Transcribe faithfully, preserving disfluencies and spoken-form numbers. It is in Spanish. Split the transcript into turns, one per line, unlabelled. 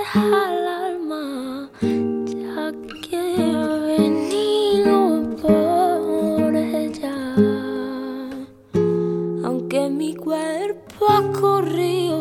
al alma, ya que he venido por ella. Aunque mi cuerpo ha corrido